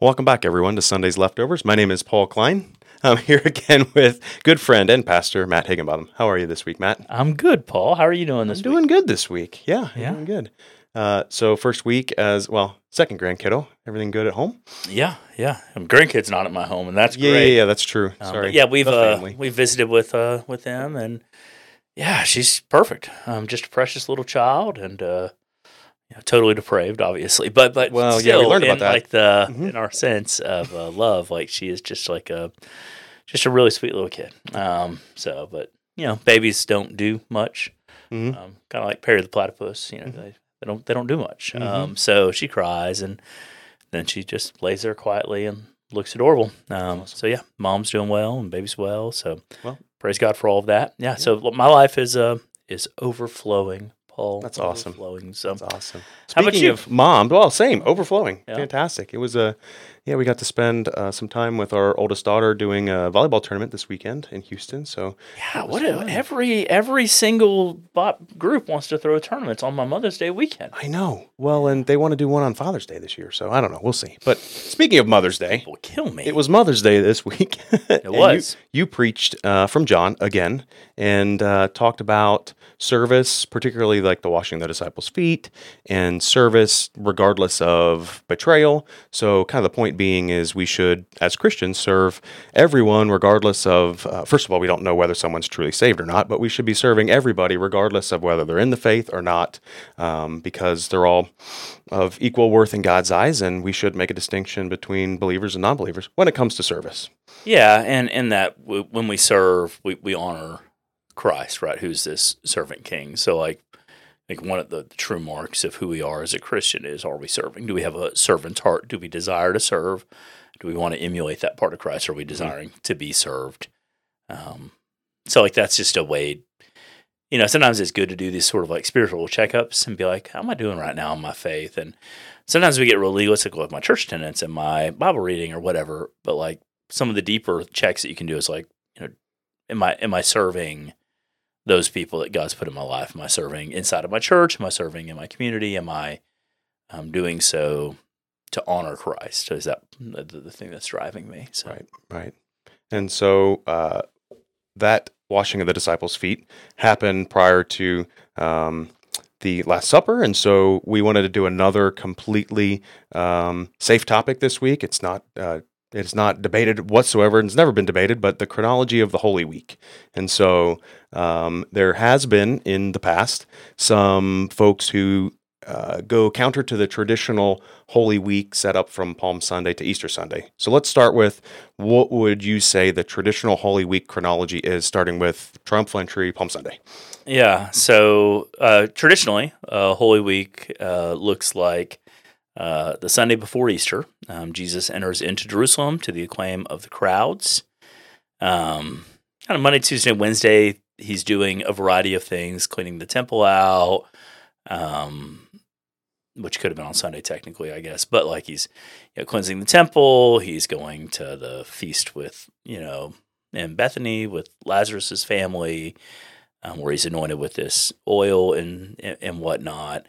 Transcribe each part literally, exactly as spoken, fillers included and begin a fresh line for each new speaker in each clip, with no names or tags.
Welcome back, everyone, to Sunday's Leftovers. My name is Paul Klein. I'm here again with good friend and pastor Matt Higginbottom. How are you this week, Matt?
I'm good, Paul. How are you doing this
I'm
week?
doing good this week. Yeah, I'm
Yeah?
doing good. Uh, so first week as, well, second grand kiddo. Everything good at home?
Yeah, yeah. Um, grandkids not at my home, and that's
Yeah,
great.
yeah, yeah, that's true.
Um,
Sorry.
but yeah, we've
The
uh,
family.
we visited with uh, with them, and yeah, she's perfect. Um, just a precious little child, and uh, you know, totally depraved, obviously. But but
Well, yeah,
still,
we learned about
in,
that.
like the
Mhm.
in our sense of uh, love, like she is just like a just a really sweet little kid. Um, so, but you know, babies don't do much.
Mhm.
Um, kind of like Perry the Platypus. You know,
Mhm.
they, they don't they don't do much.
Mhm.
Um, so she cries, and then she just lays there quietly and looks adorable. Um,
Awesome.
So yeah, mom's doing well and baby's well. So
Well.
praise God for all of that. Yeah. So my life is uh is overflowing, Paul.
That's awesome.
Overflowing. So
That's awesome.
How about
Speaking
you?
of mom, well, same, overflowing.
Yeah.
Fantastic. It was a, yeah, we got to spend uh, some time with our oldest daughter doing a volleyball tournament this weekend in Houston. So
yeah,
it was
what a,
fun.
every every single bot group wants to throw tournaments on my Mother's Day weekend.
I know. Well, and they want to do one on Father's Day this year, so I don't know. We'll see. But speaking of Mother's Day,
Will kill me.
it was Mother's Day this week.
It
And
was.
You, you preached uh, from John again and uh, talked about service, particularly like the washing the disciples' feet and service regardless of betrayal. So kind of the point being is we should, as Christians, serve everyone regardless of, uh, first of all, we don't know whether someone's truly saved or not, but we should be serving everybody regardless of whether they're in the faith or not, um, because they're all of equal worth in God's eyes, and we should make a distinction between believers and non-believers when it comes to service.
Yeah, and in that w- when we serve, we, we honor Christ, right? Who's this servant king? So like, like one of the true marks of who we are as a Christian is: are we serving? Do we have a servant's heart? Do we desire to serve? Do we want to emulate that part of Christ? Are we desiring mm-hmm. to be served? Um, so like that's just a way. You know, sometimes it's good to do these sort of like spiritual checkups and be like, how am I doing right now in my faith? And sometimes we get real legalistic with my church attendance and my Bible reading or whatever. But like some of the deeper checks that you can do is like, you know, am I am I serving those people that God's put in my life? Am I serving inside of my church? Am I serving in my community? Am I um, doing so to honor Christ? Is that the, the thing that's driving me? So.
Right, right. And so uh, that washing of the disciples' feet happened prior to um, the Last Supper, and so we wanted to do another completely um, safe topic this week. It's not uh, it's not debated whatsoever, and it's never been debated, but the chronology of the Holy Week. And so um, there has been in the past some folks who Uh, go counter to the traditional Holy Week set up from Palm Sunday to Easter Sunday. So let's start with, what would you say the traditional Holy Week chronology is, starting with Triumphal Entry, Palm Sunday?
Yeah, so uh, traditionally, uh, Holy Week uh, looks like uh, the Sunday before Easter. Um, Jesus enters into Jerusalem to the acclaim of the crowds. Um, kind of Monday, Tuesday, Wednesday, he's doing a variety of things, cleaning the temple out, um, which could have been on Sunday technically, I guess. But like he's you know, cleansing the temple, he's going to the feast with, you know, in Bethany with Lazarus's family, um, where he's anointed with this oil and and whatnot.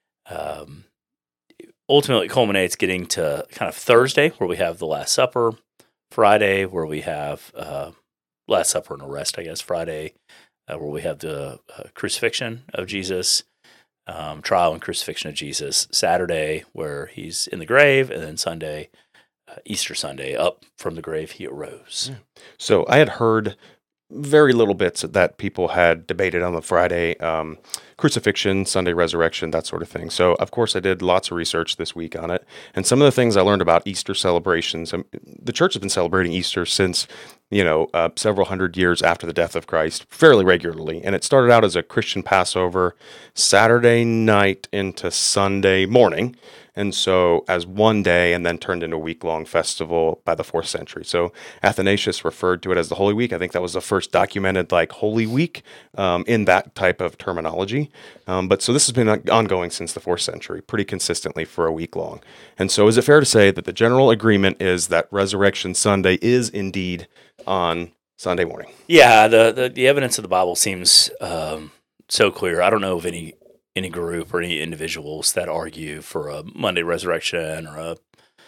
Um, ultimately, it culminates getting to kind of Thursday, where we have the Last Supper, Friday, where we have uh, Last Supper and arrest, I guess, Friday, uh, where we have the uh, crucifixion of Jesus, Um, trial and crucifixion of Jesus, Saturday where he's in the grave, and then Sunday, uh, Easter Sunday, up from the grave he arose.
Yeah. So I had heard very little bits that people had debated on the Friday um, crucifixion, Sunday resurrection, that sort of thing. So of course I did lots of research this week on it, and some of the things I learned about Easter celebrations. Um, the church has been celebrating Easter since you know uh, several hundred years after the death of Christ, fairly regularly, and it started out as a Christian Passover, Saturday night into Sunday morning. And so as one day, and then turned into a week-long festival by the fourth century. So Athanasius referred to it as the Holy Week. I think that was the first documented like Holy Week um, in that type of terminology. Um, but so this has been ongoing since the fourth century, pretty consistently for a week long. And so is it fair to say that the general agreement is that Resurrection Sunday is indeed on Sunday morning?
Yeah, the, the, the evidence of the Bible seems um, so clear. I don't know of any any group or any individuals that argue for a Monday resurrection or a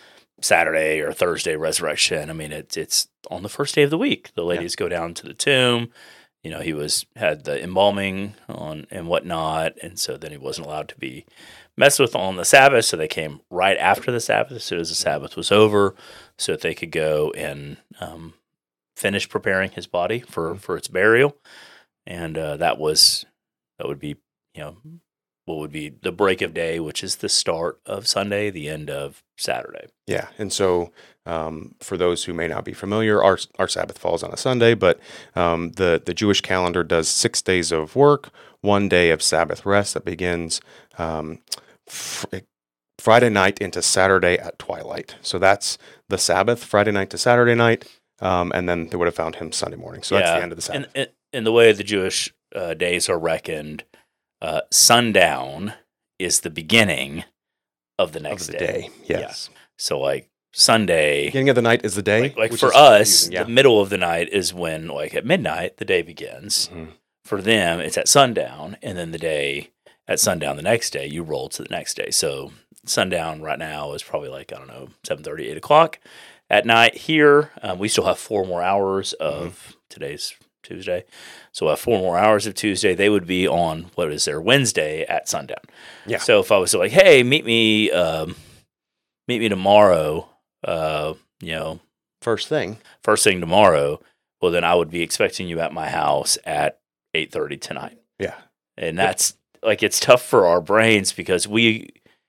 Saturday or Thursday resurrection. I mean, it's it's on the first day of the week. The ladies yeah. go down to the tomb. You know, he was had the embalming on and whatnot, and so then he wasn't allowed to be messed with on the Sabbath. So they came right after the Sabbath, as soon as the Sabbath was over, so that they could go and um, finish preparing his body for, mm-hmm. for its burial. And uh, that was that would be you know what would be the break of day, which is the start of Sunday, the end of Saturday.
Yeah, and so um, for those who may not be familiar, our our Sabbath falls on a Sunday, but um, the the Jewish calendar does six days of work, one day of Sabbath rest that begins um, fr- Friday night into Saturday at twilight. So that's the Sabbath, Friday night to Saturday night, um, and then they would have found him Sunday morning. So yeah. that's the end of the Sabbath.
And, and, and the way the Jewish uh, days are reckoned, uh, sundown is the beginning of the next
of the
day.
day. Yes.
Yeah. So like Sunday,
beginning of the night is the day.
Like, like for us, yeah. the middle of the night is when, like at midnight, the day begins. Mm-hmm. For them, it's at sundown, and then the day at sundown the next day, you roll to the next day. So sundown right now is probably like, I don't know, seven thirty, eight o'clock at night here. Um, we still have four more hours of mm-hmm. today's Tuesday. So we'll have four more hours of Tuesday. They would be on, what is there, Wednesday at sundown.
Yeah.
So if I was like, hey, meet me, um, meet me tomorrow, uh, you know.
First thing.
First thing tomorrow, well, then I would be expecting you at my house at eight thirty tonight.
Yeah.
And that's, yeah. like, it's tough for our brains because we,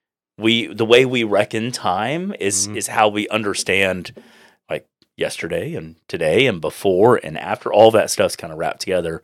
we the way we reckon time is mm-hmm. is how we understand, like, yesterday and today and before and after. All that stuff's kind of wrapped together.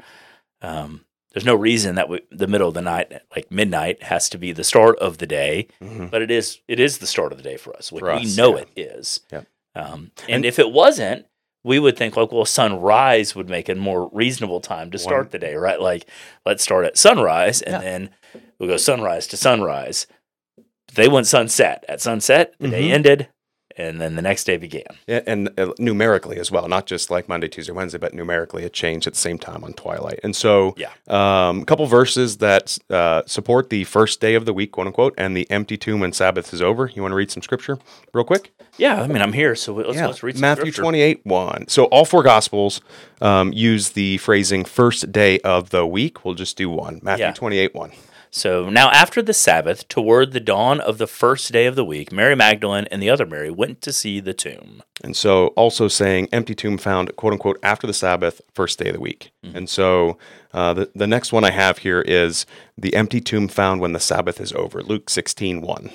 Um, there's no reason that we, the middle of the night, like midnight, has to be the start of the day, mm-hmm. but it is it is the start of the day for us. Like, for us we know yeah. it is.
Yep.
Um, and, and if it wasn't, we would think like, well, sunrise would make a more reasonable time to start One. the day, right? Like, let's start at sunrise, and yeah. then we'll go sunrise to sunrise. They went sunset. At sunset, the mm-hmm. day ended, and then the next day began.
Yeah, and uh, numerically as well, not just like Monday, Tuesday, Wednesday, but numerically it changed at the same time on twilight. And so
yeah.
um, a couple verses that uh, support the first day of the week, quote unquote, and the empty tomb when Sabbath is over. You want to read some scripture real quick?
Yeah, I mean, I'm here, so let's, yeah. let's read some
Matthew
scripture.
twenty-eight, one. So all four Gospels um, use the phrasing first day of the week. We'll just do one. Matthew
yeah.
twenty-eight, one.
So now after the Sabbath, toward the dawn of the first day of the week, Mary Magdalene and the other Mary went to see the tomb.
And so also saying empty tomb found, quote unquote, after the Sabbath, first day of the week. Mm-hmm. And so uh, the, the next one I have here is the empty tomb found when the Sabbath is over. Luke sixteen, one.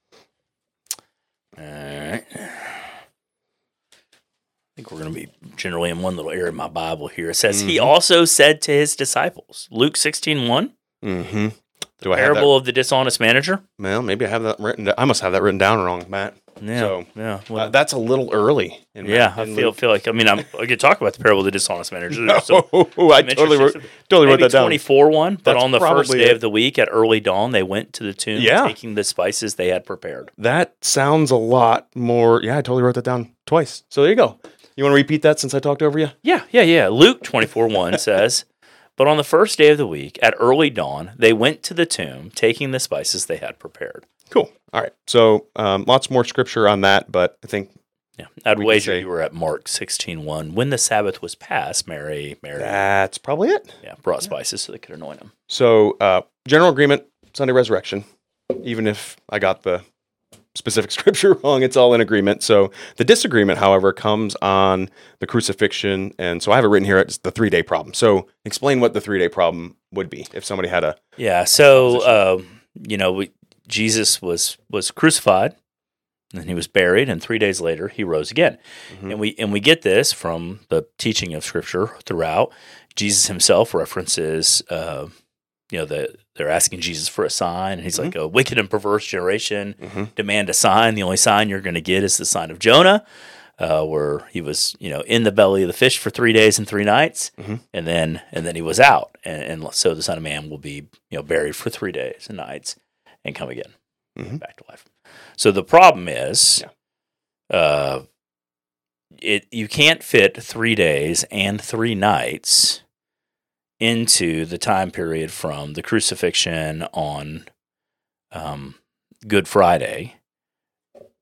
All right. I think we're going to be generally in one little area of my Bible here. It says, mm-hmm. he also said to his disciples, Luke sixteen, one.
Mm-hmm.
The Do I parable of the dishonest manager?
Well, maybe I have that written down. I must have that written down wrong, Matt.
Yeah,
so,
yeah.
Well, uh, that's a little early. In
yeah,
my, in
I feel
Luke.
feel like, I mean, I'm, I could talk about the parable of the dishonest manager.
No, I totally wrote, totally wrote that down.
twenty-four one, but
that's
on the first day
it.
of the week at early dawn, they went to the tomb,
yeah.
taking the spices they had prepared.
That sounds a lot more. Yeah, I totally wrote that down twice. So there you go. You want to repeat that since I talked over you?
Yeah, yeah, yeah. Luke twenty-four one says, but on the first day of the week, at early dawn, they went to the tomb, taking the spices they had prepared.
Cool. All right. So um, lots more scripture on that, but I think
yeah, I'd wager you were at Mark sixteen one. When the Sabbath was past, Mary, Mary.
That's probably it.
Yeah, brought spices so they could anoint him.
So uh, general agreement, Sunday resurrection. Even if I got the specific scripture wrong, it's all in agreement. So the disagreement, however, comes on the crucifixion. And so I have it written here, it's the three-day problem. So explain what the three-day problem would be if somebody had a...
Yeah, so, um, you know, we, Jesus was was crucified, and he was buried, and three days later, he rose again. Mm-hmm. And we and we get this from the teaching of Scripture throughout. Jesus himself references... Uh, You know, the, they're asking Jesus for a sign, and he's mm-hmm. like, a wicked and perverse generation, mm-hmm. demand a sign. The only sign you're going to get is the sign of Jonah, uh, where he was, you know, in the belly of the fish for three days and three nights, mm-hmm. and then and then he was out. And, and so the Son of Man will be, you know, buried for three days and nights and come again, mm-hmm. back to life. So the problem is, yeah. uh, it you can't fit three days and three nights into the time period from the crucifixion on um, Good Friday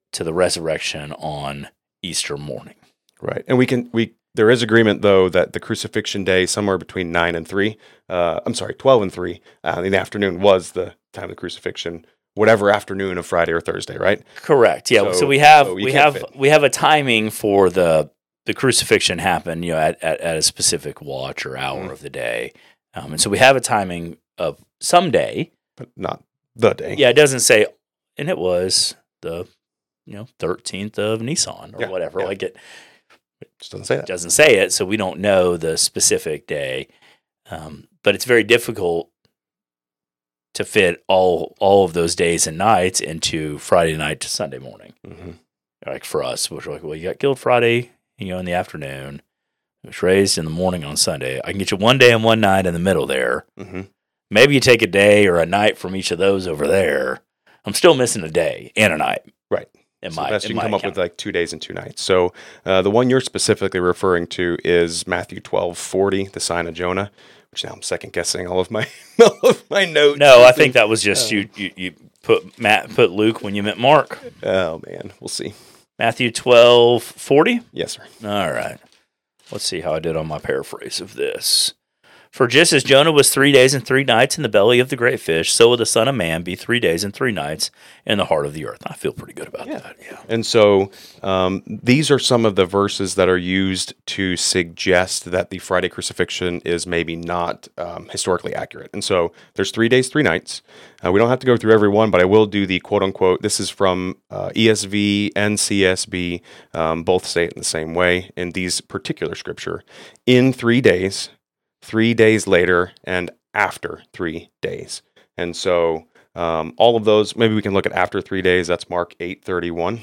to the resurrection on Easter morning.
Right. And we can, we, there is agreement though that the crucifixion day, somewhere between nine and three, uh, I'm sorry, twelve and three uh, in the afternoon was the time of the crucifixion, whatever afternoon of Friday or Thursday, right?
Correct. Yeah. So,
So-
we have,
so you
we
can't
have,
fit.
we have a timing for the, the crucifixion happen, you know, at, at, at a specific watch or hour
Mhm.
of the day. Um, and so we have a timing of some day.
But not the day.
Yeah. It doesn't say, and it was the, you know, thirteenth of Nisan or
Yeah,
whatever.
yeah.
Like it,
Just doesn't say that.
doesn't say it, so we don't know the specific day. Um, but it's very difficult to fit all all of those days and nights into Friday night to Sunday morning.
hmm
Like for us, which we're like, well, you got killed Friday, you know, in the afternoon. It was raised in the morning on Sunday. I can get you one day and one night in the middle there.
hmm
Maybe you take a day or a night from each of those over there. I'm still missing a day and a night.
Right.
In
So
my,
best
in
you
my
can come up
account.
with like two days and two nights. So uh, the one you're specifically referring to is Matthew twelve forty, the sign of Jonah, which now I'm second guessing all of my all of my notes.
No, I think that was just
Oh.
you, you. You put Matt put Luke when you meant Mark.
Oh man, we'll see.
Matthew twelve forty.
Yes, sir.
All right. Let's see how I did on my paraphrase of this. For just as Jonah was three days and three nights in the belly of the great fish, so will the Son of Man be three days and three nights in the heart of the earth. I feel pretty good about
Yeah.
that. Yeah.
And so um, these are some of the verses that are used to suggest that the Friday crucifixion is maybe not um, historically accurate. And so there's three days, three nights. Uh, we don't have to go through every one, but I will do the quote unquote. This is from uh, E S V and C S B. Um, both say it in the same way in these particular scripture. In three days, three days later, and after three days. And so um, all of those, maybe we can look at after three days. That's Mark eight thirty-one.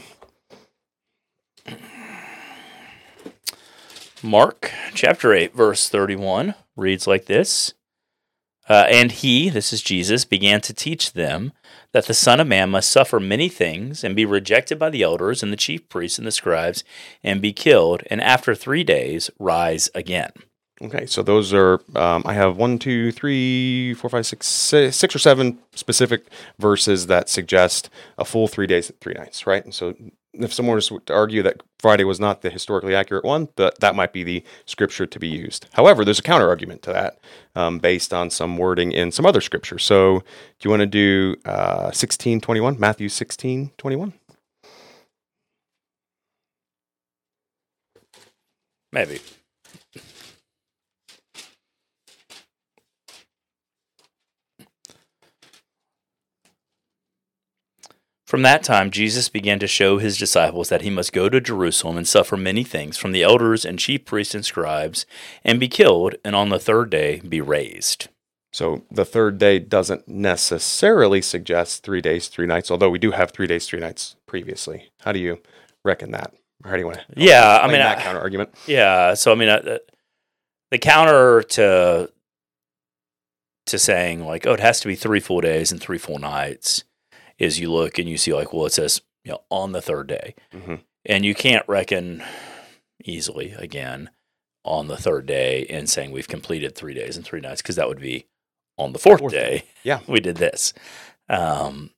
Mark chapter eight, verse thirty-one reads like this. Uh, and he, this is Jesus, began to teach them that the Son of Man must suffer many things and be rejected by the elders and the chief priests and the scribes and be killed, and after three days rise again.
Okay, so those are, um, I have one, two, three, four, five, six, six, six or seven specific verses that suggest a full three days, three nights, right? And so if someone was to argue that Friday was not the historically accurate one, that, that might be the scripture to be used. However, there's a counter argument to that um, based on some wording in some other scripture. So do you want to do uh, sixteen twenty-one, Matthew sixteen twenty-one?
Maybe. From that time, Jesus began to show his disciples that he must go to Jerusalem and suffer many things from the elders and chief priests and scribes, and be killed, and on the third day be raised.
So the third day doesn't necessarily suggest three days, three nights, although we do have three days, three nights previously. How do you reckon that? Or how do you want to
Yeah, I mean,
that
I-
counter argument?
Yeah, so I mean, uh, the counter to to saying like, oh, it has to be three full days and three full nights is you look and you see like, well, it says you know on the third day,
Mm-hmm.
and you can't reckon easily again on the third day and saying we've completed three days and three nights because that would be on the fourth,
Fourth
day.
Yeah.
we did this. Um,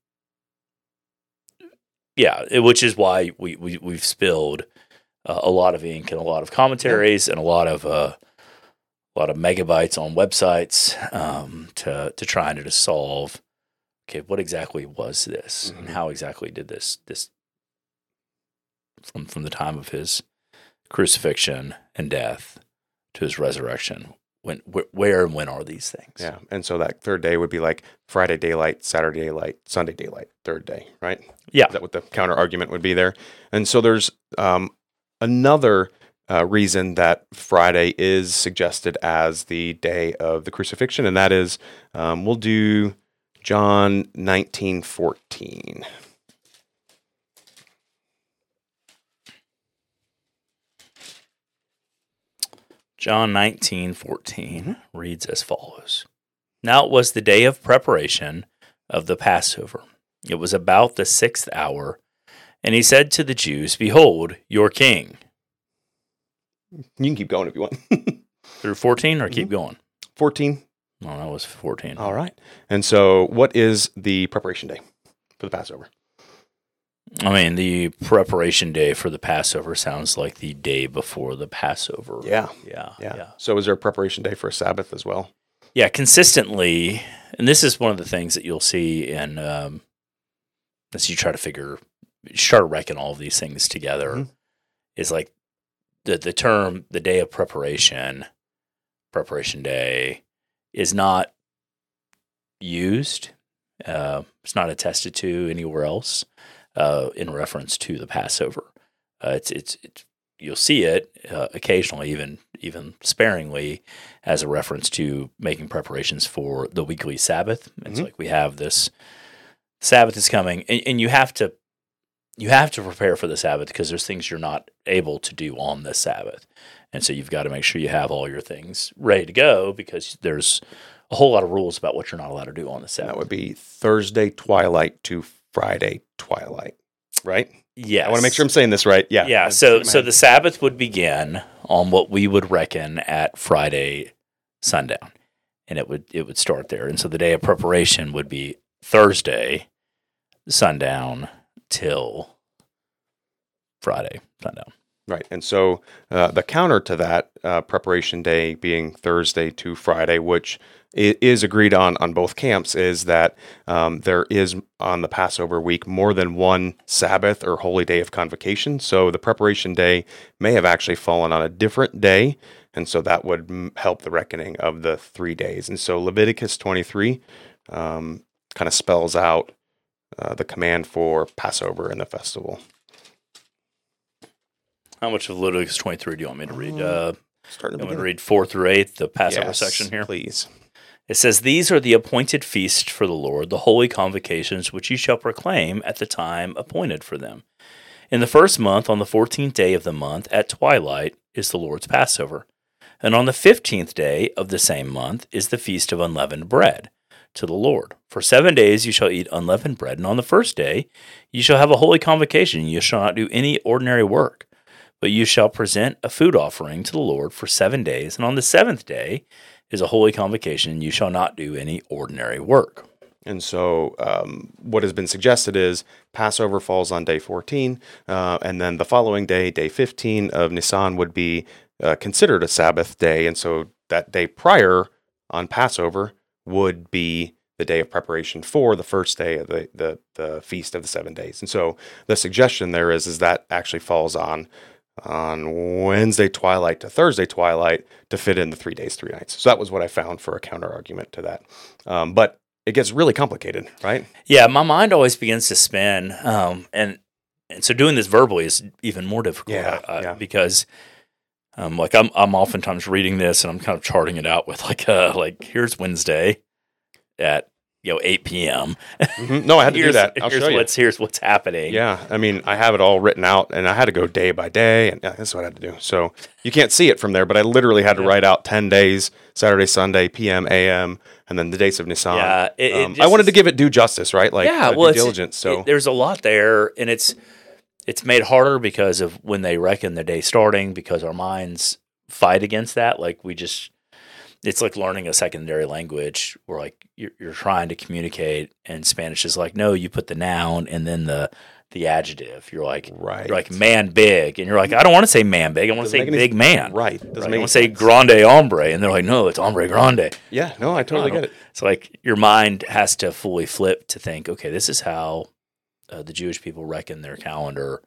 yeah, it- which is why we, we we've spilled uh, a lot of ink and a lot of commentaries and a lot of uh, a lot of megabytes on websites um, to to trying to solve. Okay, what exactly was this, and
Mhm.
how exactly did this this from from the time of his crucifixion and death to his resurrection? When, wh- where, and when are these things?
Yeah. And so that third day would be like Friday daylight, Saturday daylight, Sunday daylight, third day, right?
Yeah.
Is that what the counter argument would be there? And so there's um, another uh, reason that Friday is suggested as the day of the crucifixion, and that is um, we'll do John nineteen fourteen.
John nineteen fourteen reads as follows. Now it was the day of preparation of the Passover. It was about the sixth hour, and he said to the Jews, Behold, your king.
You can keep going if you want.
Through fourteen, or keep going?
fourteen.
No, that was fourteen.
All right. And so what is the preparation day for the Passover?
I mean, the preparation day for the Passover sounds like the day before the Passover.
Yeah.
Yeah.
Yeah.
Yeah.
So is there a preparation day for a Sabbath as well?
Yeah. Consistently. And this is one of the things that you'll see in, um, as you try to figure, you start to reckon all of these things together,
Mhm.
is like the, the term, the day of preparation, preparation day, is not used. Uh, it's not attested to anywhere else uh, in reference to the Passover. Uh, it's, it's it's you'll see it uh, occasionally, even even sparingly, as a reference to making preparations for the weekly Sabbath. It's
Mhm.
like we have this Sabbath is coming, and, and you have to you have to prepare for the Sabbath because there's things you're not able to do on the Sabbath, and so you've got to make sure you have all your things ready to go because there's a whole lot of rules about what you're not allowed to do on the
And
Sabbath.
that would be Thursday twilight to Friday twilight, right?
Yes.
I want to make sure I'm saying this right. Yeah.
Yeah.
That's
So
in my
so
head.
the Sabbath would begin on what we would reckon at Friday sundown, and it would it would start there. And so the day of preparation would be Thursday sundown till Friday sundown.
Right. And so uh, the counter to that uh, preparation day being Thursday to Friday, which i- is agreed on on both camps, is that um, there is on the Passover week more than one Sabbath or holy day of convocation. So the preparation day may have actually fallen on a different day. And so that would mm, help the reckoning of the three days. And so Leviticus twenty-three um, kind of spells out uh, the command for Passover and the festival.
How much of Leviticus twenty-three do you want me to read? Uh,
Starting
I'm
at
going
the
to read four through eight, the Passover
Yes,
section here.
please.
It says, "These are the appointed feasts for the Lord, the holy convocations which ye shall proclaim at the time appointed for them. In the first month, on the fourteenth day of the month, at twilight, is the Lord's Passover. And on the fifteenth day of the same month is the feast of unleavened bread to the Lord. For seven days you shall eat unleavened bread, and on the first day you shall have a holy convocation. You shall not do any ordinary work, but you shall present a food offering to the Lord for seven days, and on the seventh day is a holy convocation, and you shall not do any ordinary work."
And so, um, what has been suggested is Passover falls on day fourteen, uh, and then the following day, day fifteen of Nisan, would be uh, considered a Sabbath day. And so, that day prior on Passover would be the day of preparation for the first day of the, the, the feast of the seven days. And so, the suggestion there is, is that actually falls on on Wednesday twilight to Thursday twilight to fit in the three days, three nights. So that was what I found for a counter argument to that. Um, but it gets really complicated, right?
Yeah, my mind always begins to spin, um, and and so doing this verbally is even more difficult.
Yeah,
I, I,
yeah.
because um, like I'm I'm oftentimes reading this and I'm kind of charting it out with like uh like here's Wednesday at you know eight p.m.
Mhm. No, I had to do
here's,
that. I'll
here's
show you.
what's here's what's happening.
Yeah, I mean, I have it all written out, and I had to go day by day, and yeah, that's what I had to do. So you can't see it from there, but I literally had to
Yeah.
write out ten days, Saturday, Sunday, P M, A M, and then the dates of Nisan.
Yeah, it- it
um, I
just
wanted
is-
to give it due justice, right? Like
yeah,
uh,
well,
due
it's,
diligence. So
it- there's a lot there, and it's it's made harder because of when they reckon the day starting, because our minds fight against that. Like we just, it's like learning a secondary language where like you're, you're trying to communicate, and Spanish is like, no, you put the noun and then the the adjective. You're like,
right,
you're like man big, and you're like, I don't want to say man big, I want to
Doesn't
say
make any-
big man.
right? Doesn't
Right? I
make
want to
any
say
sense.
grande hombre, and they're like, no, it's hombre grande.
Yeah, no, I totally
I
get
don't-
it.
It's like your mind has to fully flip to think, okay, this is how uh, the Jewish people reckon their calendar.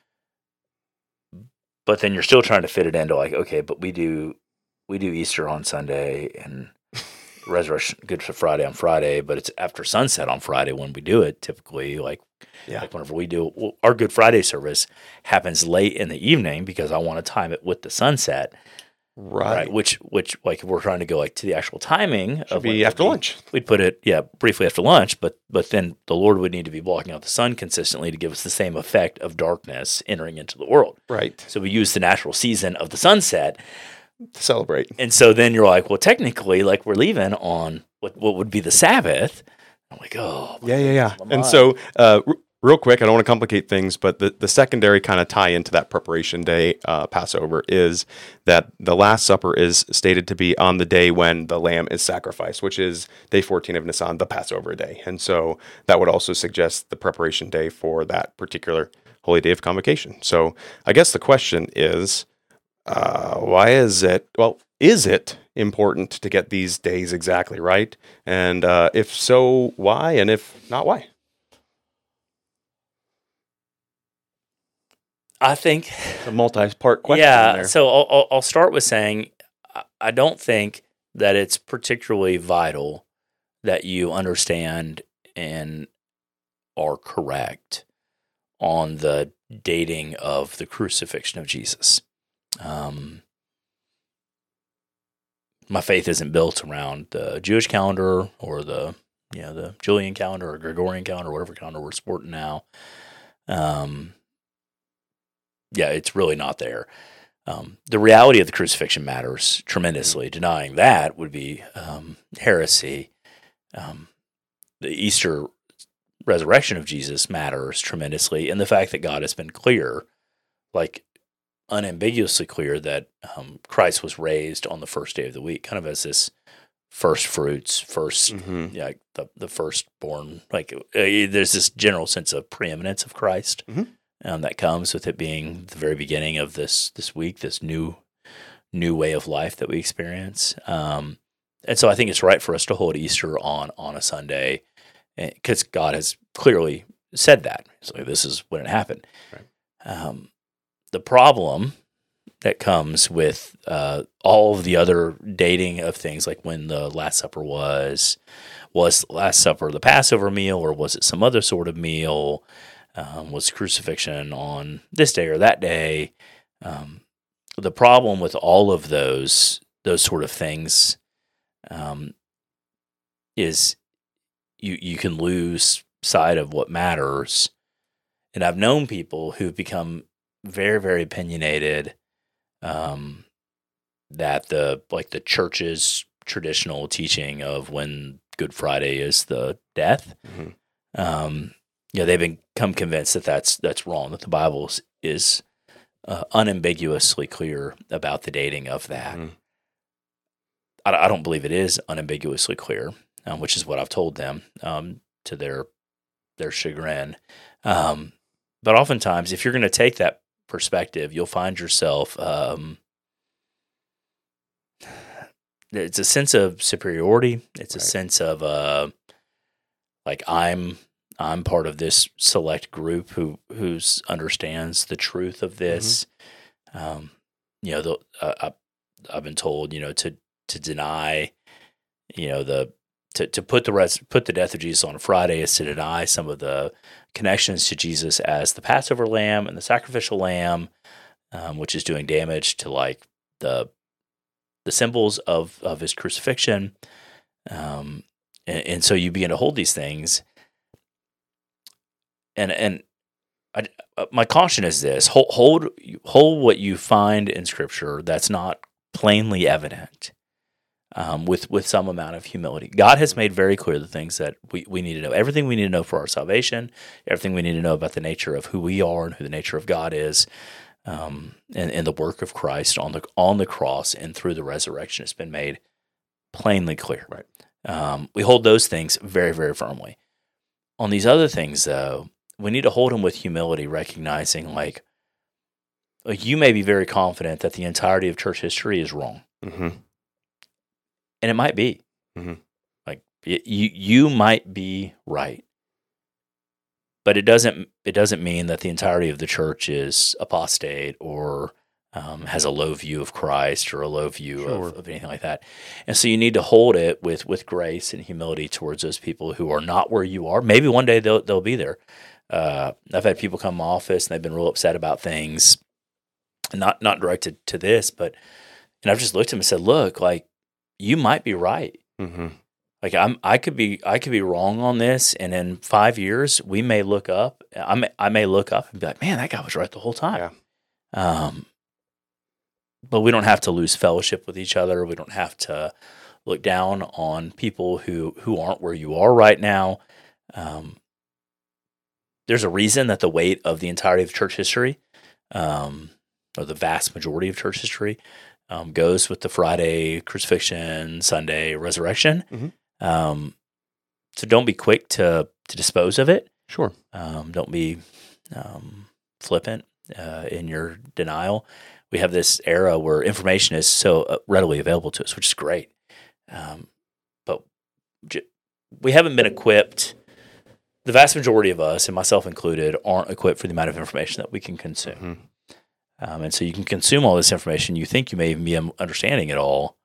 But then you're still trying to fit it into like, okay, but we do we do Easter on Sunday and Resurrection Good Friday on Friday, but it's after sunset on Friday when we do it. Typically, like
Yeah,
like whenever we do well, our Good Friday service happens late in the evening because I want to time it with the sunset.
right.
Which, which, like, if we're trying to go like to the actual timing
Should
of when
be
it would
after lunch.
we'd put it, yeah, briefly after lunch. But, but then the Lord would need to be blocking out the sun consistently to give us the same effect of darkness entering into the world.
Right.
So we use the natural season of the sunset,
To celebrate.
and so then you're like, well, technically, like we're leaving on what what would be the Sabbath. I'm like, oh,
Yeah, yeah, yeah.
my
And
mind.
so, uh, r- real quick, I don't want to complicate things, but the, the secondary kind of tie into that preparation day uh, Passover is that the Last Supper is stated to be on the day when the lamb is sacrificed, which is day fourteen of Nisan, the Passover day. And so that would also suggest the preparation day for that particular holy day of convocation. So I guess the question is, uh, why is it, well, is it important to get these days exactly right? And uh, if so, why? And if not, why?
I think
a multi-part question.
Yeah,
there.
so I'll, I'll- I'll start with saying I- I don't think that it's particularly vital that you understand and are correct on the dating of the crucifixion of Jesus. Um, my faith isn't built around the Jewish calendar or the you know the Julian calendar or Gregorian calendar, or whatever calendar we're sporting now. Um, yeah, it's really not there. Um, the reality of the crucifixion matters tremendously. Denying that would be um, heresy. Um, the Easter resurrection of Jesus matters tremendously, and the fact that God has been clear, like unambiguously clear, that um, Christ was raised on the first day of the week, kind of as this first fruits, first,
Mm-hmm.
yeah, like the the firstborn. Like uh, there's this general sense of preeminence of Christ.
Mhm.
Um, that comes with it being the very beginning of this this week, this new new way of life that we experience. Um, and so I think it's right for us to hold Easter on on a Sunday, because God has clearly said that. So this is when it happened.
Right.
Um, the problem that comes with uh, all of the other dating of things, like when the Last Supper was, was the Last Supper the Passover meal, or was it some other sort of meal? Um, was crucifixion on this day or that day? Um, the problem with all of those those sort of things um, is you you can lose sight of what matters. And I've known people who've become very very opinionated, um, that the like the church's traditional teaching of when Good Friday is the death.
Mm-hmm.
Um, Yeah, they've become convinced that that's that's wrong. That the Bible is, is uh, unambiguously clear about the dating of that.
Mm-hmm.
I, I don't believe it is unambiguously clear, um, which is what I've told them, um, to their their chagrin. Um, but oftentimes, if you're going to take that perspective, you'll find yourself. Um, it's a sense of superiority. It's a
Right.
sense of uh, like I'm. I'm part of this select group who who's understands the truth of this. Mm-hmm. Um, you know, the, uh, I, I've been told, you know, to to deny, you know, the to, to put the rest put the death of Jesus on a Friday is to deny some of the connections to Jesus as the Passover lamb and the sacrificial lamb, um, which is doing damage to like the the symbols of of his crucifixion. Um, and, and so you begin to hold these things. And and I, uh, my caution is this: hold, hold hold what you find in Scripture that's not plainly evident, um, with with some amount of humility. God has made very clear the things that we, we need to know. Everything we need to know for our salvation. Everything we need to know about the nature of who we are and who the nature of God is, um, and, and the work of Christ on the on the cross and through the resurrection has been made plainly clear.
Right.
Um, we hold those things very very firmly. On these other things, though, we need to hold them with humility, recognizing like, like you may be very confident that the entirety of church history is wrong,
Mm-hmm.
and it might be.
Mhm.
Like y- you, you might be right, but it doesn't. It doesn't mean that the entirety of the church is apostate or um, has a low view of Christ or a low view
Sure.
of, of anything like that. And so you need to hold it with with grace and humility towards those people who are not where you are. Maybe one day they'll they'll be there. Uh, I've had people come to my office and they've been real upset about things, not not directed to this, but and I've just looked at them and said, "Look, like you might be right.
Mm-hmm.
Like I'm, I could be, I could be wrong on this, and in five years we may look up. I may, I may look up and be like, man, that guy was right the whole time.
Yeah.
Um, but we don't have to lose fellowship with each other. We don't have to look down on people who who aren't where you are right now. Um, there's a reason that the weight of the entirety of church history, um, or the vast majority of church history, um, goes with the Friday crucifixion, Sunday resurrection.
Mm-hmm.
Um, so don't be quick to to dispose of it.
Sure.
Um, don't be um, flippant uh, in your denial. We have this era where information is so uh, readily available to us, which is great. Um, but j- we haven't been equipped. The vast majority of us, and myself included, aren't equipped for the amount of information that we can consume.
Mm-hmm.
Um, and so you can consume all this information. You think you may even be understanding it all,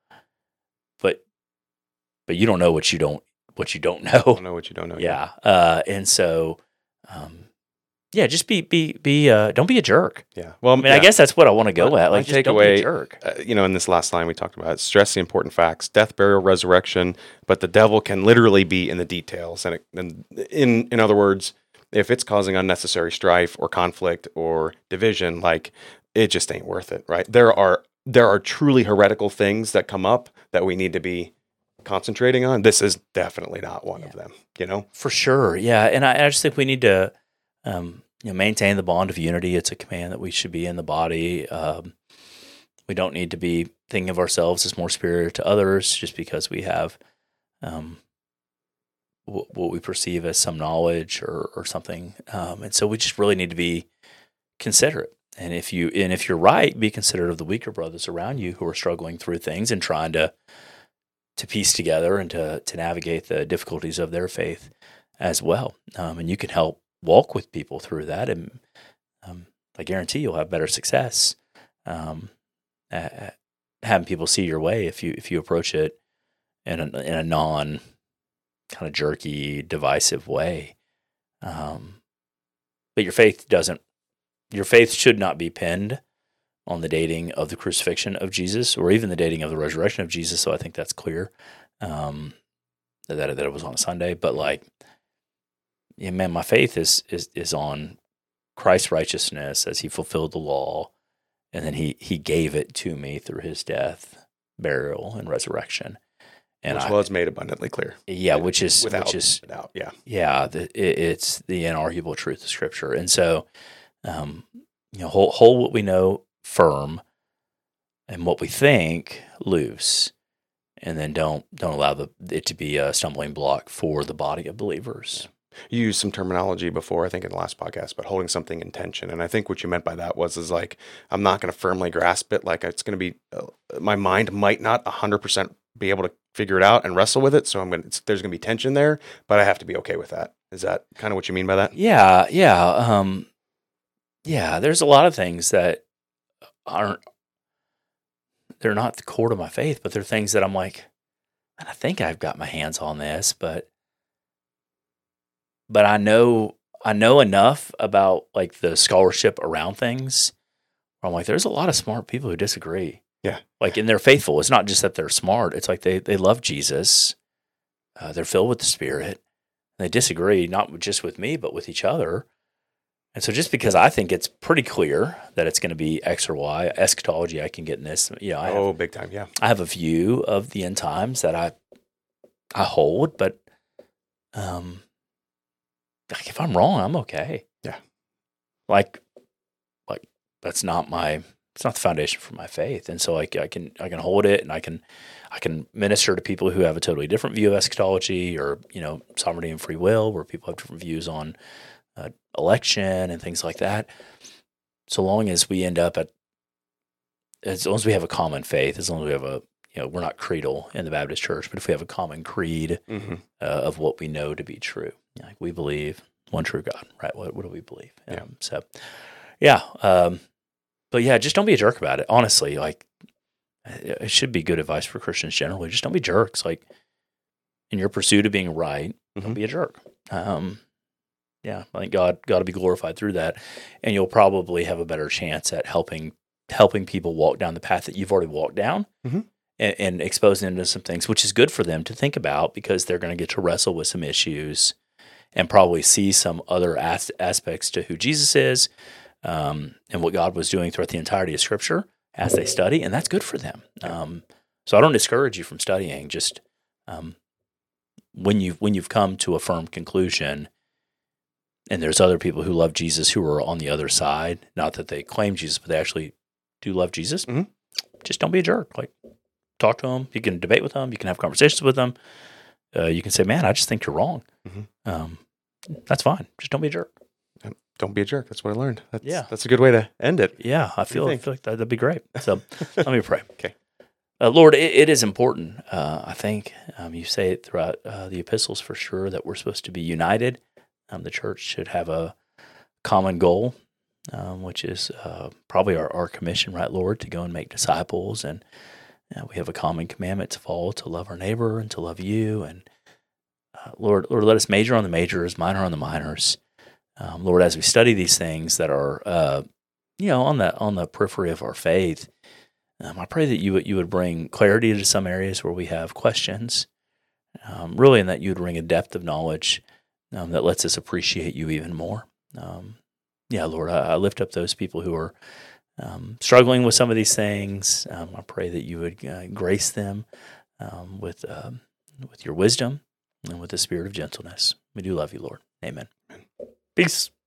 but but you don't know what you don't what you don't know.
Don't know what you don't know.
Yeah. Uh, and so, um, yeah, just be be be. Uh, don't be a jerk.
Yeah. Well,
I mean,
yeah.
I guess that's what I want to go
My-
at.
my
Like, just don't be
takeaway,
a jerk.
Uh, you know, in this last line we talked about, stress the important facts: death, burial, resurrection. But the devil can literally be in the details, and, it, and in in other words, if it's causing unnecessary strife or conflict or division, like it just ain't worth it, right? There are there are truly heretical things that come up that we need to be concentrating on. This is definitely not one of them. You know,
For sure, yeah, and I, I just think we need to, um, you know, maintain the bond of unity. It's a command that we should be in the body. Um, we don't need to be thinking of ourselves as more superior to others just because we have um, w- what we perceive as some knowledge or or something. Um, and so we just really need to be considerate. And if you and if you're right, be considerate of the weaker brothers around you who are struggling through things and trying to to piece together and to to navigate the difficulties of their faith as well. Um, and you can help walk with people through that, and um, I guarantee you'll have better success um, at, at having people see your way if you if you approach it in a in a non kind of jerky, divisive way. Um, but your faith doesn't. Your faith should not be pinned on the dating of the crucifixion of Jesus, or even the dating of the resurrection of Jesus. So I think that's clear um, that that it was on a Sunday. But like, yeah, man, my faith is is is on Christ's righteousness as He fulfilled the law, and then He He gave it to me through His death, burial, and resurrection. And
which
I,
was made abundantly clear.
yeah, which is
Without,
which is
without, yeah.
yeah, the, it, it's the inarguable truth of Scripture, and so um, you know, hold, hold what we know firm, and what we think loose, and then don't don't allow the it to be a stumbling block for the body of believers.
You used some terminology before, I think in the last podcast, but holding something in tension. And I think what you meant by that was, is like, I'm not going to firmly grasp it. Like it's going to be, uh, my mind might not a hundred percent be able to figure it out and wrestle with it. So I'm going to, there's going to be tension there, but I have to be okay with that. Is that kind of what you mean by that?
Yeah, yeah, um, yeah. There's a lot of things that aren't they're not the core to my faith, but they're things that I'm like, man, I think I've got my hands on this, but but I know I know enough about like the scholarship around things where I'm like, there's a lot of smart people who disagree.
Yeah.
Like, and they're faithful. It's not just that they're smart. It's like they, they love Jesus. Uh, they're filled with the Spirit. They disagree, not just with me, but with each other. And so just because I think it's pretty clear that it's going to be X or Y, eschatology, I can get in this. You know, I
Oh,
have,
big time. Yeah.
I have a view of the end times that I I hold, but um, like if I'm wrong, I'm okay.
Yeah.
Like, like that's not my it's not the foundation for my faith, and so like I can I can hold it, and I can I can minister to people who have a totally different view of eschatology, or you know, sovereignty and free will, where people have different views on uh, election and things like that. So long as we end up at, as long as we have a common faith, as long as we have a, you know, we're not creedal in the Baptist church, but if we have a common creed
Mm-hmm.
uh, of what we know to be true, like we believe one true God, right? What, what do we believe? Um,
Yeah.
So, yeah. Um, but yeah, just don't be a jerk about it. Honestly, like it should be good advice for Christians generally. Just don't be jerks. Like in your pursuit of being right,
Mhm.
don't be a jerk. Um, yeah, I think God God will be glorified through that, and you'll probably have a better chance at helping helping people walk down the path that you've already walked down,
Mhm.
and, and exposing them to some things, which is good for them to think about because they're going to get to wrestle with some issues and probably see some other as- aspects to who Jesus is um, and what God was doing throughout the entirety of Scripture as they study, and that's good for them. Um, so I don't discourage you from studying. Just um, when you when you've come to a firm conclusion, and there's other people who love Jesus who are on the other side. Not that they claim Jesus, but they actually do love Jesus.
Mhm.
Just don't be a jerk. Like, talk to them. You can debate with them. You can have conversations with them. Uh, you can say, man, I just think you're wrong.
Mhm.
Um, that's fine. Just don't be a jerk.
Yep. Don't be a jerk. That's what I learned. That's,
Yeah.
That's a good way to end it.
Yeah, I
do you
feel, I
think?
feel like that, that'd be great. So let me pray.
Okay.
Uh, Lord, it, it is important. Uh, I think um, you say it throughout uh, the epistles for sure that we're supposed to be united. Um, the church should have a common goal, um, which is uh, probably our, our commission, right, Lord, to go and make disciples. And uh, we have a common commandment to follow, to love our neighbor and to love you. And uh, Lord, Lord, let us major on the majors, minor on the minors. Um, Lord, as we study these things that are, uh, you know, on the on the periphery of our faith, um, I pray that you would you would bring clarity to some areas where we have questions, um, really, and that you would bring a depth of knowledge um, that lets us appreciate you even more. Um, yeah, Lord, I, I lift up those people who are um, struggling with some of these things. Um, I pray that you would uh, grace them um, with um, with your wisdom and with the spirit of gentleness. We do love you, Lord. Amen. Peace.